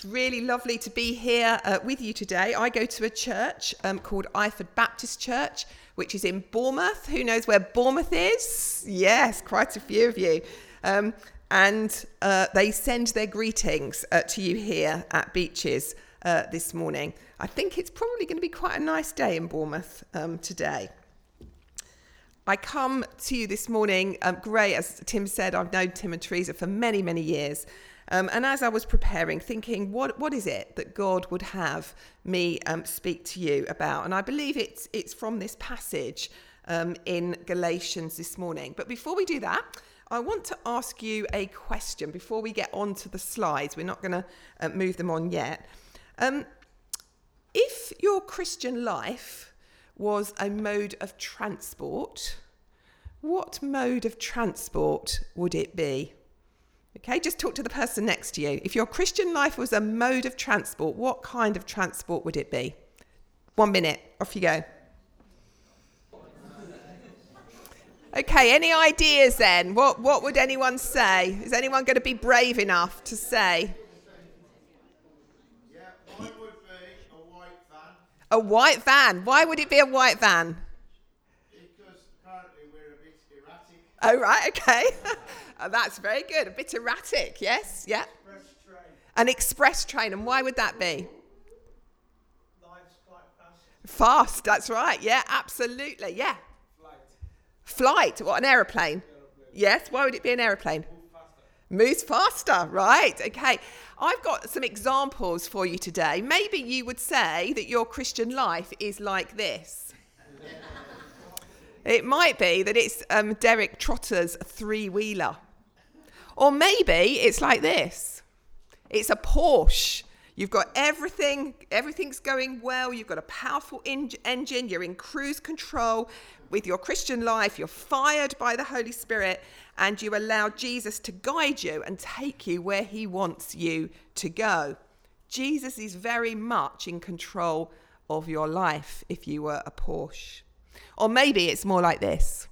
really lovely to be here with you today. I go to a church called Iford Baptist Church, which is in Bournemouth. Who knows where Bournemouth is? Yes, quite a few of you. And they send their greetings to you here at Beaches this morning. I think it's probably going to be quite a nice day in Bournemouth today. I come to you this morning, great, as Tim said, I've known Tim and Teresa for many, many years. And as I was preparing, thinking, what is it that God would have me speak to you about? And I believe it's from this passage in Galatians this morning. But before we do that, I want to ask you a question before we get on to the slides. We're not going to move them on yet. If your Christian life was a mode of transport, what mode of transport would it be? Okay, just talk to the person next to you. If your Christian life was a mode of transport, what kind of transport would it be? 1 minute, off you go. Okay, any ideas then? What would anyone say? Is anyone going to be brave enough to say? Yeah, mine would be a white van. A white van. Why would it be a white van? Because apparently we're a bit erratic. Oh, right, okay. That's very good. A bit erratic, yes, yeah. Express train. An express train, and why would that be? Life's quite fast. Fast, that's right, yeah, absolutely, yeah. Flight, what, an aeroplane? Yes, why would it be an aeroplane? Moves faster, right, okay. I've got some examples for you today. Maybe you would say that your Christian life is like this. It might be that it's Derek Trotter's three-wheeler. Or maybe it's like this. It's a Porsche. You've got everything's going well. You've got a powerful engine. You're in cruise control with your Christian life. You're fired by the Holy Spirit, and you allow Jesus to guide you and take you where he wants you to go. Jesus is very much in control of your life if you were a Porsche. Or maybe it's more like this.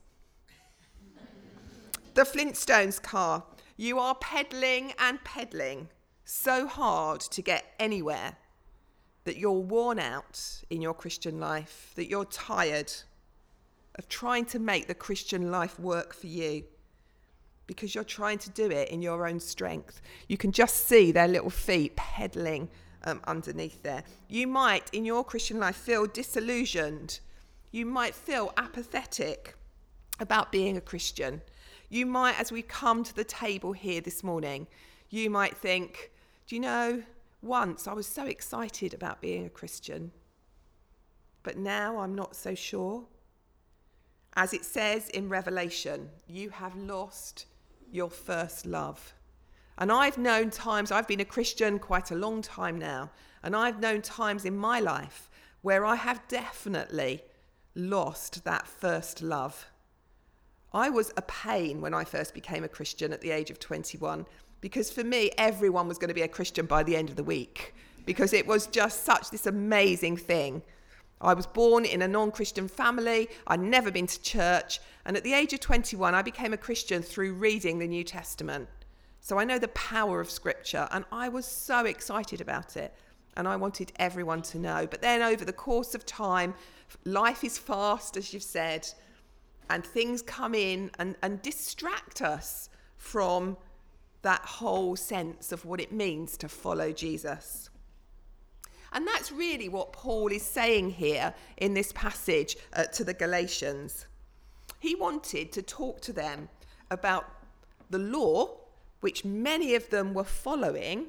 The Flintstones car. You are pedaling and pedaling so hard to get anywhere that you're worn out in your Christian life, that you're tired of trying to make the Christian life work for you because you're trying to do it in your own strength. You can just see their little feet pedaling underneath there. You might, in your Christian life, feel disillusioned. You might feel apathetic about being a Christian. You might, as we come to the table here this morning, you might think, do you know, once I was so excited about being a Christian, but now I'm not so sure. As it says in Revelation, you have lost your first love. And I've known times, I've been a Christian quite a long time now, and I've known times in my life where I have definitely lost that first love. I was a pain when I first became a Christian at the age of 21, because for me, everyone was going to be a Christian by the end of the week, because it was just such this amazing thing. I was born in a non-Christian family. I'd never been to church. And at the age of 21, I became a Christian through reading the New Testament. So I know the power of Scripture, and I was so excited about it. And I wanted everyone to know. But then over the course of time, life is fast, as you've said, and things come in and distract us from that whole sense of what it means to follow Jesus. And that's really what Paul is saying here in this passage to the Galatians. He wanted to talk to them about the law, which many of them were following,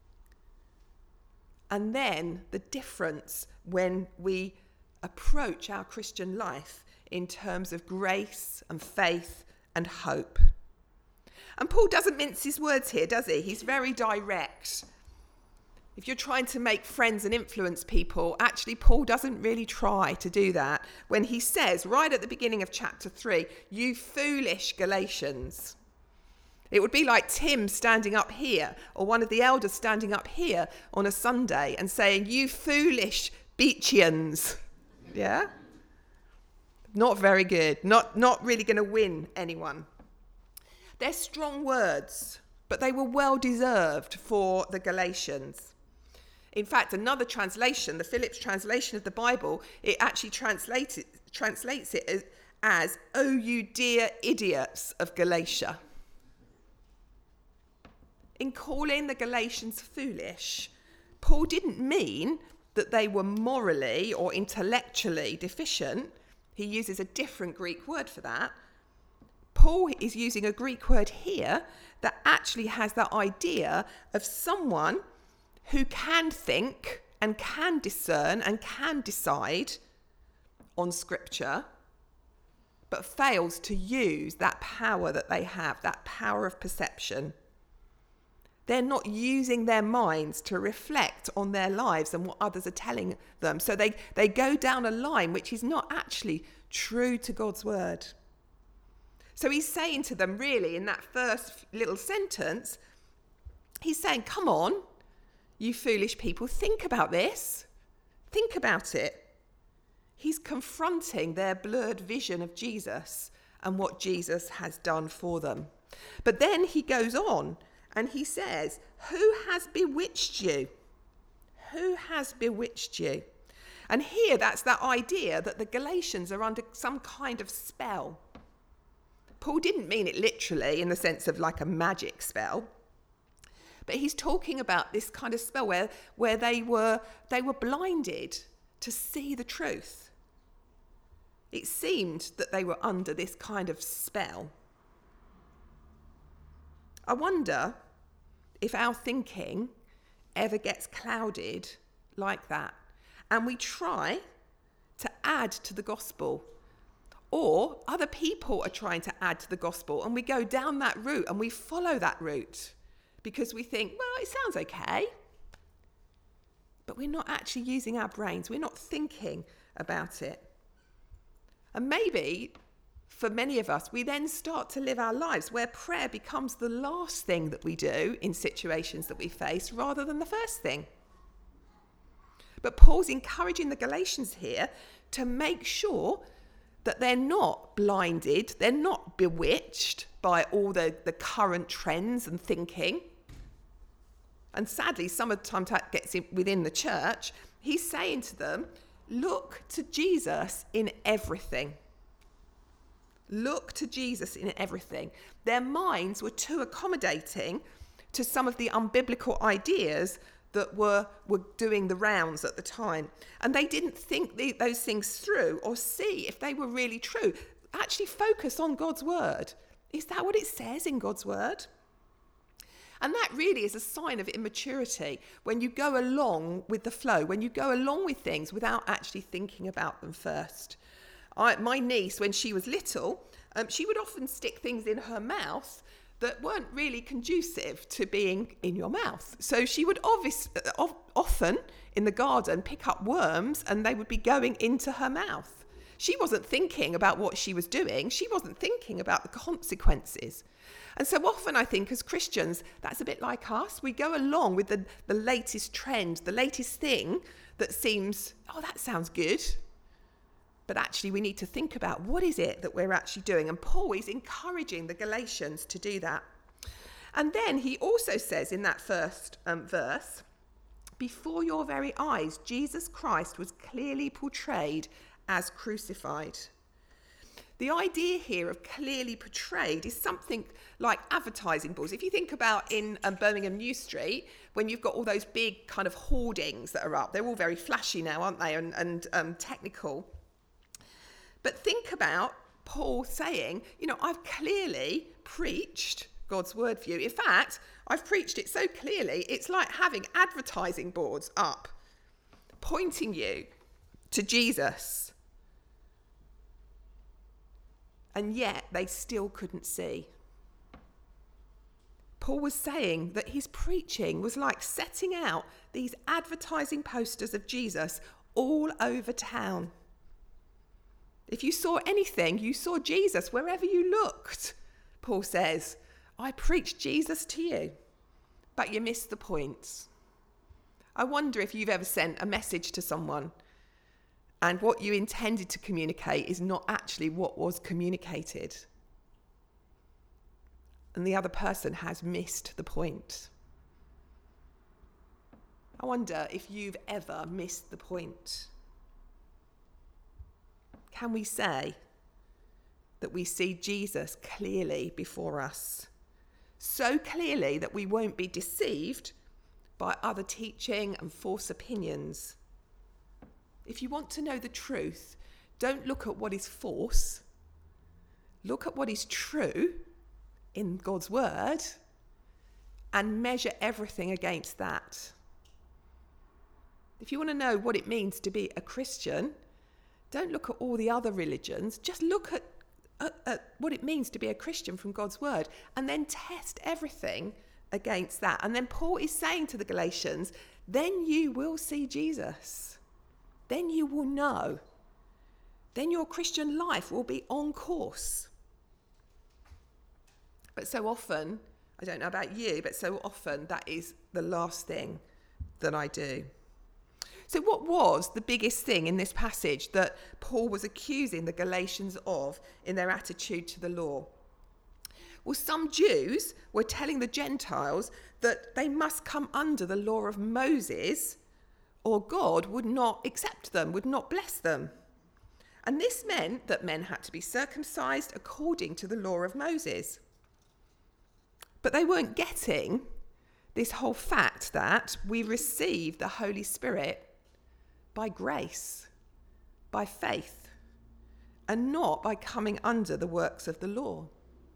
and then the difference when we approach our Christian life in terms of grace and faith and hope. And Paul doesn't mince his words here, does he? He's very direct. If you're trying to make friends and influence people, actually Paul doesn't really try to do that when he says right at the beginning of chapter 3, you foolish Galatians. It would be like Tim standing up here, or one of the elders standing up here on a Sunday and saying, you foolish Beachians. Yeah? Not very good. Not really going to win anyone. They're strong words, but they were well deserved for the Galatians. In fact, another translation, the Phillips translation of the Bible, it actually translates it as, "Oh, you dear idiots of Galatia." In calling the Galatians foolish, Paul didn't mean that they were morally or intellectually deficient. He uses a different Greek word for that. Paul is using a Greek word here that actually has that idea of someone who can think and can discern and can decide on Scripture, but fails to use that power that they have, that power of perception. They're not using their minds to reflect on their lives and what others are telling them. So they go down a line which is not actually true to God's word. So he's saying to them, really, in that first little sentence, he's saying, come on, you foolish people, think about this. Think about it. He's confronting their blurred vision of Jesus and what Jesus has done for them. But then he goes on and he says, who has bewitched you? Who has bewitched you? And here that's that idea that the Galatians are under some kind of spell. Paul didn't mean it literally in the sense of like a magic spell, but he's talking about this kind of spell where they were blinded to see the truth. It seemed that they were under this kind of spell. I wonder if our thinking ever gets clouded like that, and we try to add to the gospel, or other people are trying to add to the gospel, and we go down that route and we follow that route because we think, well, it sounds okay, but we're not actually using our brains. We're not thinking about it. And maybe for many of us, we then start to live our lives where prayer becomes the last thing that we do in situations that we face rather than the first thing. But Paul's encouraging the Galatians here to make sure that they're not blinded, they're not bewitched by all the current trends and thinking. And sadly, sometimes that gets within the church. He's saying to them, look to Jesus in everything. Look to Jesus in everything. Their minds were too accommodating to some of the unbiblical ideas that were doing the rounds at the time. And they didn't think those things through or see if they were really true. Actually focus on God's word. Is that what it says in God's word? And that really is a sign of immaturity, when you go along with the flow, when you go along with things without actually thinking about them first. My niece, when she was little, she would often stick things in her mouth that weren't really conducive to being in your mouth. So she would often in the garden pick up worms and they would be going into her mouth. She wasn't thinking about what she was doing. She wasn't thinking about the consequences. And so often I think as Christians, that's a bit like us. We go along with the latest trend, the latest thing that seems, oh, that sounds good. But actually we need to think about what is it that we're actually doing. And Paul is encouraging the Galatians to do that. And then he also says in that first verse, before your very eyes, Jesus Christ was clearly portrayed as crucified. The idea here of clearly portrayed is something like advertising boards. If you think about in Birmingham New Street, when you've got all those big kind of hoardings that are up, they're all very flashy now, aren't they, and technical. But think about Paul saying, I've clearly preached God's word for you. In fact, I've preached it so clearly, it's like having advertising boards up, pointing you to Jesus. And yet they still couldn't see. Paul was saying that his preaching was like setting out these advertising posters of Jesus all over town. If you saw anything, you saw Jesus wherever you looked. Paul says, I preached Jesus to you, but you missed the point. I wonder if you've ever sent a message to someone and what you intended to communicate is not actually what was communicated. And the other person has missed the point. I wonder if you've ever missed the point. Can we say that we see Jesus clearly before us? So clearly that we won't be deceived by other teaching and false opinions. If you want to know the truth, don't look at what is false. Look at what is true in God's word and measure everything against that. If you want to know what it means to be a Christian, don't look at all the other religions. Just look at what it means to be a Christian from God's word, and then test everything against that. And then Paul is saying to the Galatians, then you will see Jesus. Then you will know. Then your Christian life will be on course. But so often, I don't know about you, but so often that is the last thing that I do. So what was the biggest thing in this passage that Paul was accusing the Galatians of in their attitude to the law? Well, some Jews were telling the Gentiles that they must come under the law of Moses or God would not accept them, would not bless them. And this meant that men had to be circumcised according to the law of Moses. But they weren't getting this whole fact that we receive the Holy Spirit by grace, by faith, and not by coming under the works of the law.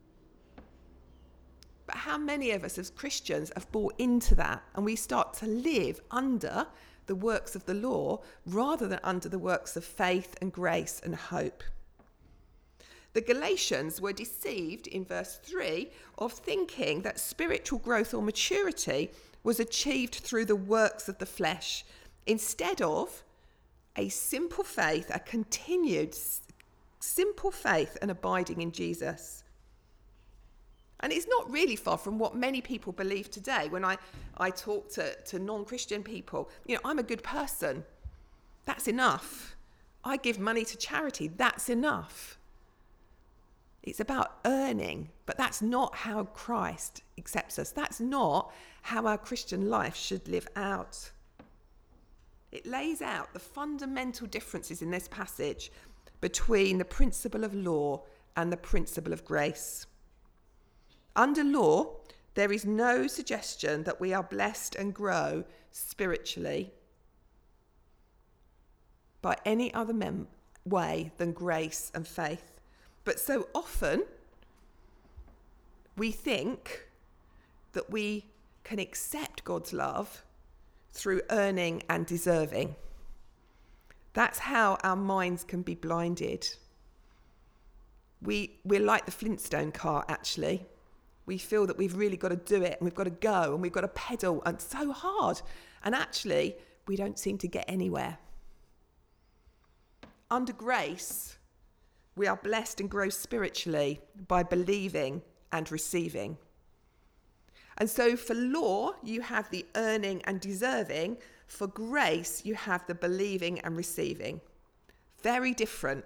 But how many of us as Christians have bought into that and we start to live under the works of the law rather than under the works of faith and grace and hope? The Galatians were deceived in verse 3 of thinking that spiritual growth or maturity was achieved through the works of the flesh instead of a simple faith, a continued simple faith and abiding in Jesus. And it's not really far from what many people believe today. When I talk to non-Christian people, I'm a good person. That's enough. I give money to charity. That's enough. It's about earning, but that's not how Christ accepts us. That's not how our Christian life should live out. It lays out the fundamental differences in this passage between the principle of law and the principle of grace. Under law, there is no suggestion that we are blessed and grow spiritually by any other way than grace and faith. But so often, we think that we can accept God's love through earning and deserving. That's how our minds can be blinded. We're like the Flintstone car, actually. We feel that we've really got to do it and we've got to go and we've got to pedal and so hard. And actually, we don't seem to get anywhere. Under grace, we are blessed and grow spiritually by believing and receiving. And so for law, you have the earning and deserving. For grace, you have the believing and receiving. Very different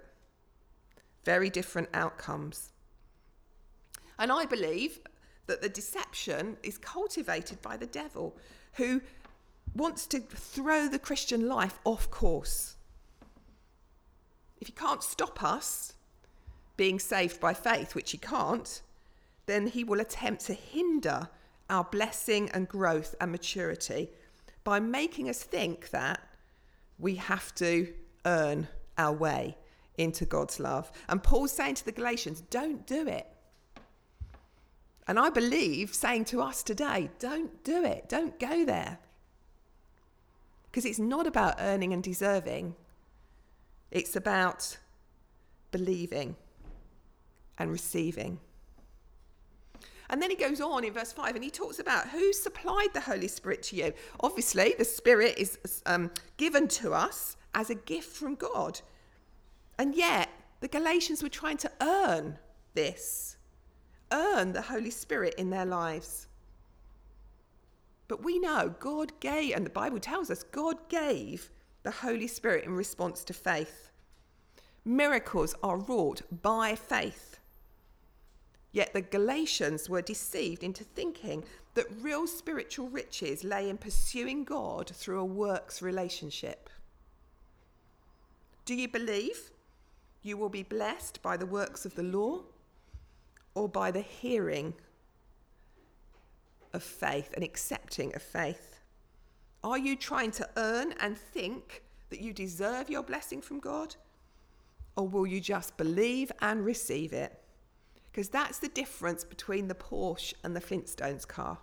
outcomes. And I believe that the deception is cultivated by the devil, who wants to throw the Christian life off course. If he can't stop us being saved by faith, which he can't, then he will attempt to hinder our blessing and growth and maturity by making us think that we have to earn our way into God's love. And Paul's saying to the Galatians, don't do it. And I believe saying to us today, don't do it. Don't go there. Because it's not about earning and deserving. It's about believing and receiving. And then he goes on in verse 5 and he talks about who supplied the Holy Spirit to you. Obviously, the Spirit is given to us as a gift from God. And yet, the Galatians were trying to earn this, earn the Holy Spirit in their lives. But we know God gave, and the Bible tells us, God gave the Holy Spirit in response to faith. Miracles are wrought by faith. Yet the Galatians were deceived into thinking that real spiritual riches lay in pursuing God through a works relationship? Do you believe you will be blessed by the works of the law or by the hearing of faith and accepting of faith? Are you trying to earn and think that you deserve your blessing from God? Or will you just believe and receive it? Because that's the difference between the Porsche and the Flintstones car.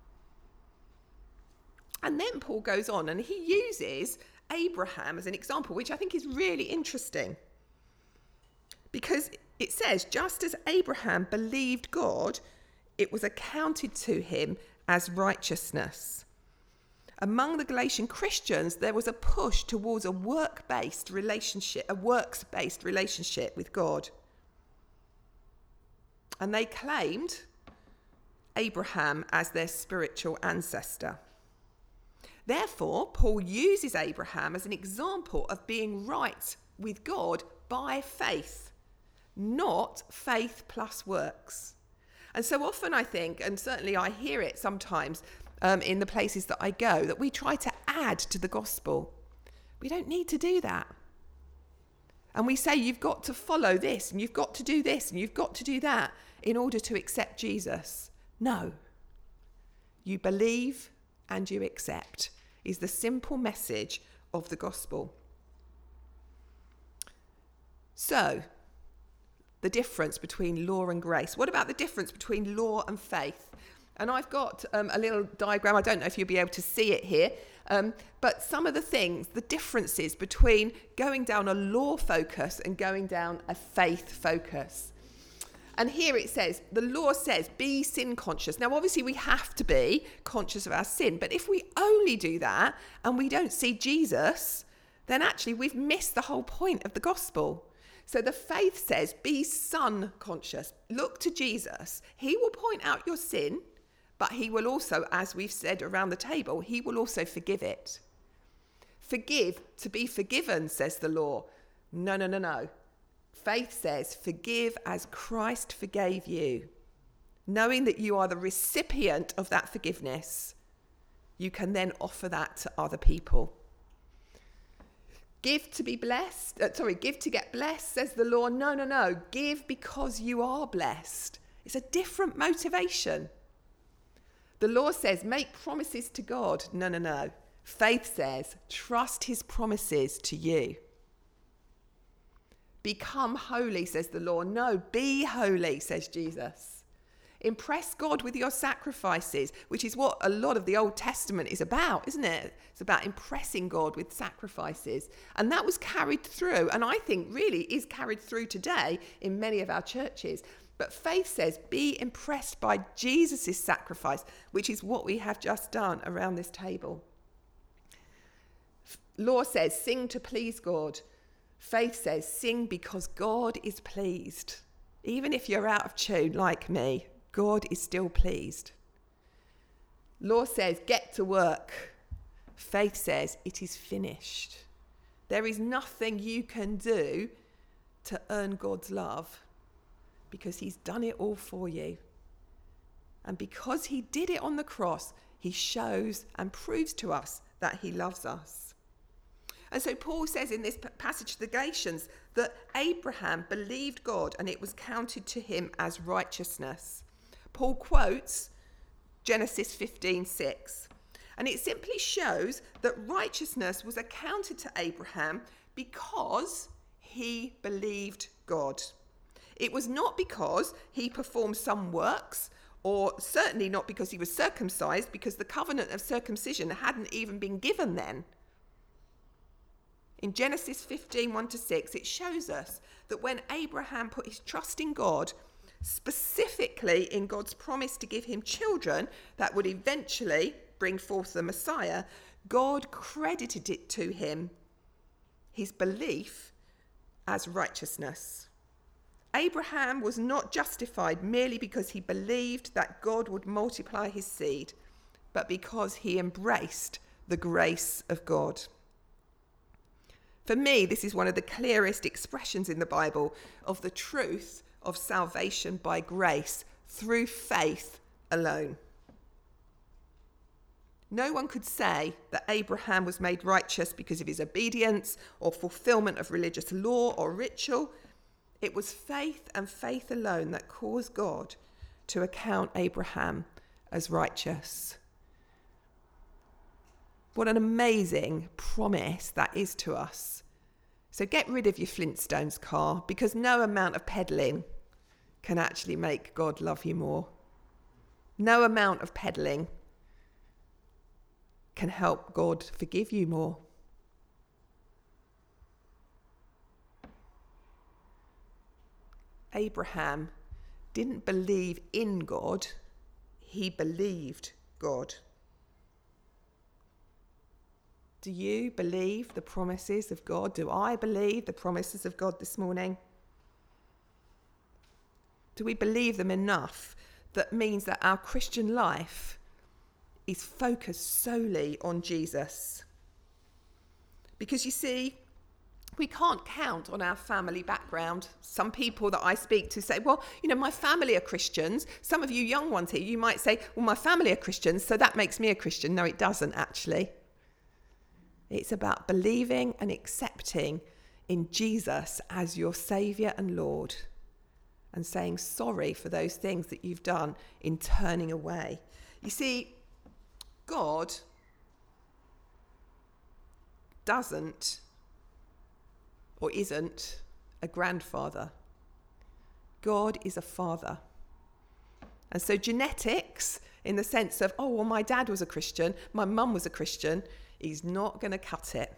And then Paul goes on and he uses Abraham as an example, which I think is really interesting. Because it says, just as Abraham believed God, it was accounted to him as righteousness. Among the Galatian Christians, there was a push towards a works-based relationship with God. And they claimed Abraham as their spiritual ancestor. Therefore, Paul uses Abraham as an example of being right with God by faith, not faith plus works. And so often I think, and certainly I hear it sometimes in the places that I go, that we try to add to the gospel. We don't need to do that. And we say you've got to follow this and you've got to do this and you've got to do that in order to accept Jesus. No. You believe and you accept is the simple message of the gospel. So, the difference between law and grace. What about the difference between law and faith? And I've got a little diagram. I don't know if you'll be able to see it here. But some of the things, the differences between going down a law focus and going down a faith focus. And here it says, the law says, be sin conscious. Now, obviously, we have to be conscious of our sin. But if we only do that and we don't see Jesus, then actually we've missed the whole point of the gospel. So the faith says, be son conscious. Look to Jesus. He will point out your sin, but he will also, as we've said around the table, he will also forgive it. Forgive to be forgiven, says the law. No. Faith says, forgive as Christ forgave you. Knowing that you are the recipient of that forgiveness, you can then offer that to other people. Give to be blessed. Give to get blessed, says the law. No. Give because you are blessed. It's a different motivation. The law says, make promises to God. No. Faith says, trust his promises to you. Become holy, says the law. No, be holy, says Jesus. Impress God with your sacrifices, which is what a lot of the Old Testament is about, isn't it? It's about impressing God with sacrifices. And that was carried through, and I think really is carried through today in many of our churches. But faith says, be impressed by Jesus' sacrifice, which is what we have just done around this table. Law says, sing to please God. Faith says, sing because God is pleased. Even if you're out of tune like me, God is still pleased. Law says, get to work. Faith says, it is finished. There is nothing you can do to earn God's love because he's done it all for you. And because he did it on the cross, he shows and proves to us that he loves us. And so Paul says in this passage to the Galatians that Abraham believed God and it was counted to him as righteousness. Paul quotes Genesis 15:6. And it simply shows that righteousness was accounted to Abraham because he believed God. It was not because he performed some works, or certainly not because he was circumcised, because the covenant of circumcision hadn't even been given then. In Genesis 15:1-6, it shows us that when Abraham put his trust in God, specifically in God's promise to give him children that would eventually bring forth the Messiah, God credited it to him, his belief, as righteousness. Abraham was not justified merely because he believed that God would multiply his seed, but because he embraced the grace of God. For me, this is one of the clearest expressions in the Bible of the truth of salvation by grace through faith alone. No one could say that Abraham was made righteous because of his obedience or fulfillment of religious law or ritual. It was faith and faith alone that caused God to account Abraham as righteous. What an amazing promise that is to us. So get rid of your Flintstones car, because no amount of peddling can actually make God love you more. No amount of peddling can help God forgive you more. Abraham didn't believe in God, he believed God. Do you believe the promises of God? Do I believe the promises of God this morning? Do we believe them enough that means that our Christian life is focused solely on Jesus? Because you see, we can't count on our family background. Some people that I speak to say, well, my family are Christians. Some of you young ones here, you might say, well, my family are Christians, so that makes me a Christian. No, it doesn't actually. It's about believing and accepting in Jesus as your Saviour and Lord, and saying sorry for those things that you've done in turning away. You see, God doesn't or isn't a grandfather. God is a father. And so genetics, in the sense of, oh, well, my dad was a Christian, my mum was a Christian, is not going to cut it.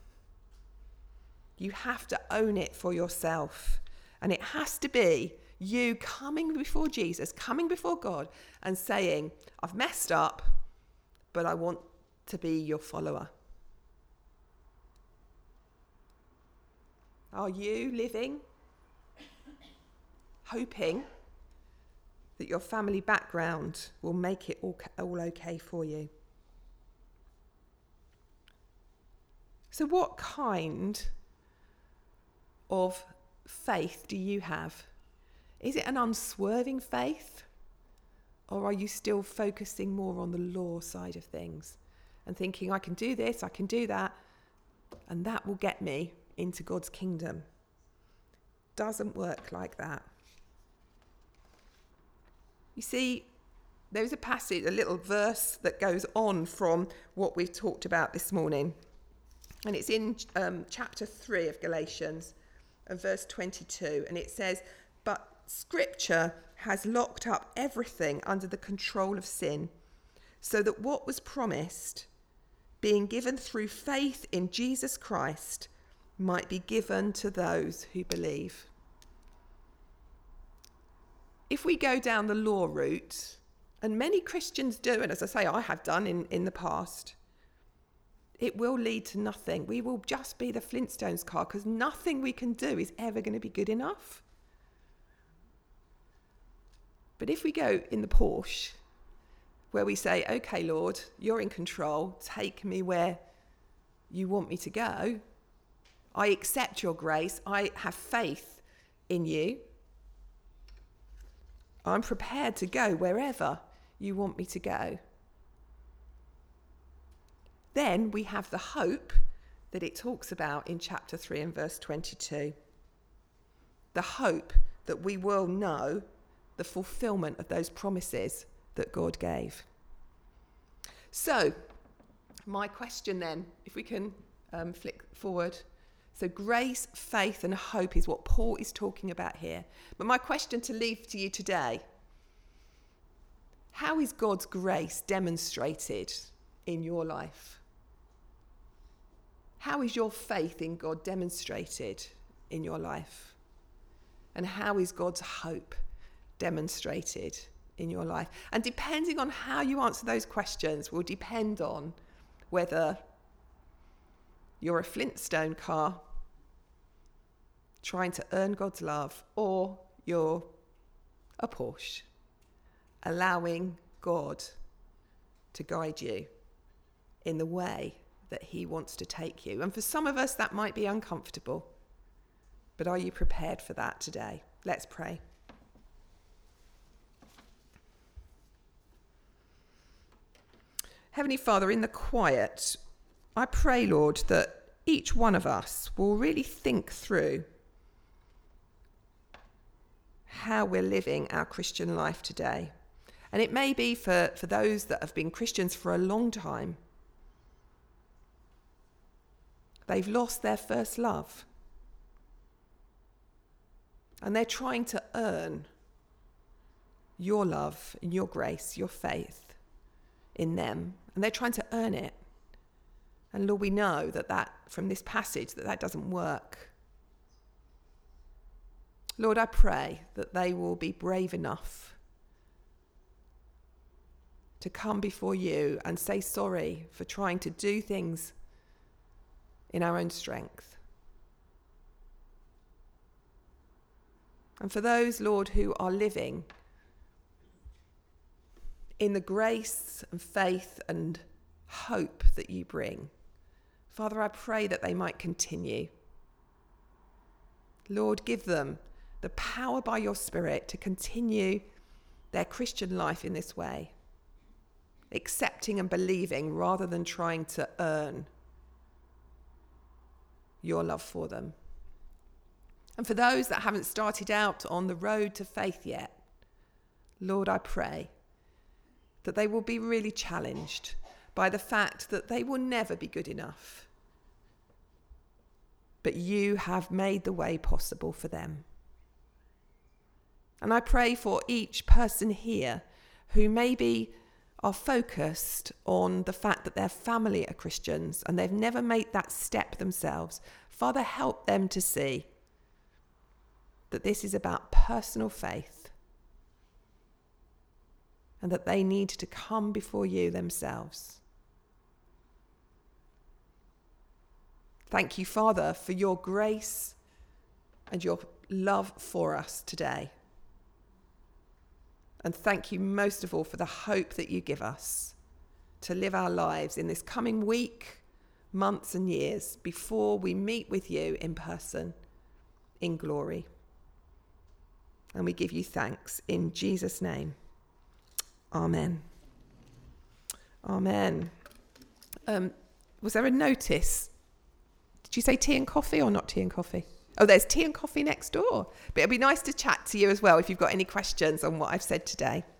You have to own it for yourself. And it has to be you coming before Jesus, coming before God and saying, I've messed up, but I want to be your follower. Are you living hoping that your family background will make it all okay for you? So what kind of faith do you have? Is it an unswerving faith? Or are you still focusing more on the law side of things and thinking, I can do this, I can do that, and that will get me into God's kingdom? Doesn't work like that. You see, there's a passage, a little verse that goes on from what we've talked about this morning. And it's in chapter 3 of Galatians, and verse 22. And it says, but Scripture has locked up everything under the control of sin, so that what was promised, being given through faith in Jesus Christ, might be given to those who believe. If we go down the law route, and many Christians do, and as I say, I have done in the past, it will lead to nothing. We will just be the Flintstones car, because nothing we can do is ever going to be good enough. But if we go in the Porsche, where we say, okay, Lord, you're in control, take me where you want me to go. I accept your grace. I have faith in you. I'm prepared to go wherever you want me to go. Then we have the hope that it talks about in chapter 3 and verse 22. The hope that we will know the fulfillment of those promises that God gave. So, my question then, if we can flick forward. So grace, faith and hope is what Paul is talking about here. But my question to leave to you today, how is God's grace demonstrated in your life? How is your faith in God demonstrated in your life? And how is God's hope demonstrated in your life? And depending on how you answer those questions will depend on whether you're a Flintstone car trying to earn God's love, or you're a Porsche allowing God to guide you in the way that he wants to take you. And for some of us that might be uncomfortable, but are you prepared for that today? Let's pray. Heavenly Father, in the quiet, I pray, Lord, that each one of us will really think through how we're living our Christian life today. And it may be for those that have been Christians for a long time. They've lost their first love. And they're trying to earn your love and your grace, your faith in them. And they're trying to earn it. And Lord, we know that from this passage, that doesn't work. Lord, I pray that they will be brave enough to come before you and say sorry for trying to do things in our own strength. And for those, Lord, who are living in the grace and faith and hope that you bring, Father, I pray that they might continue. Lord, give them the power by your Spirit to continue their Christian life in this way, accepting and believing rather than trying to earn your love for them. And for those that haven't started out on the road to faith yet, Lord, I pray that they will be really challenged by the fact that they will never be good enough. But you have made the way possible for them. And I pray for each person here who maybe are focused on the fact that their family are Christians and they've never made that step themselves. Father, help them to see that this is about personal faith and that they need to come before you themselves. Thank you, Father, for your grace and your love for us today. And thank you most of all for the hope that you give us to live our lives in this coming week, months and years before we meet with you in person in glory. And we give you thanks in Jesus' name. Amen. Amen. Was there a notice? Did you say tea and coffee or not tea and coffee? Oh, there's tea and coffee next door. But it'll be nice to chat to you as well if you've got any questions on what I've said today.